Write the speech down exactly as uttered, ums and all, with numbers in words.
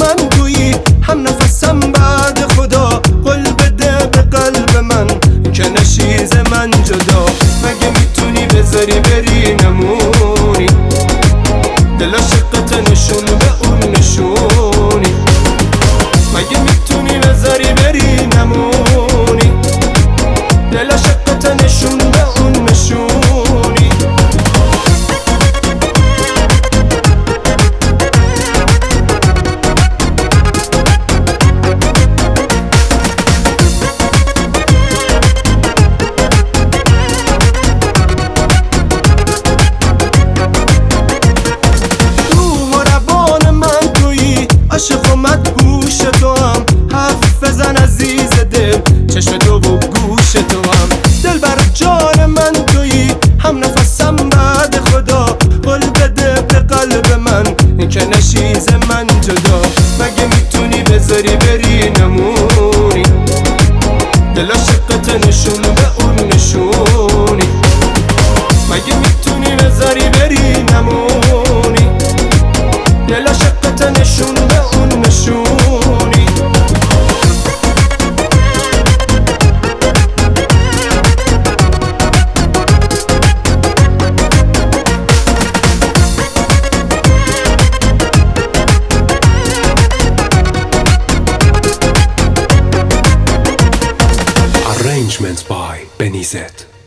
من تویی، هم نفسم بعد خدا. قول بده به قلب من که نشی ز من جدا. مگه میتونی بذاری بری نمونی، دل عاشقت نشون به اون نشونی. مگه میتونی بذاری بری نمونی، دل عاشقت نشون به اون نشونی. عاشق و مدهوش تو هم، حرف بزن عزیز دل، چشم تو و گوش تو هم. دل بر جان من تویی، هم نفسم بعد خدا. قول بده به قلب من که نشی ز من جدا. مگه میتونی بذاری بری نمونی، دل عاشقت نشون به اون نشونی. مگه میتونی بذاری بری نمونی، دل عاشقت نشون به اون نشونی. Arrangements by Benny Z.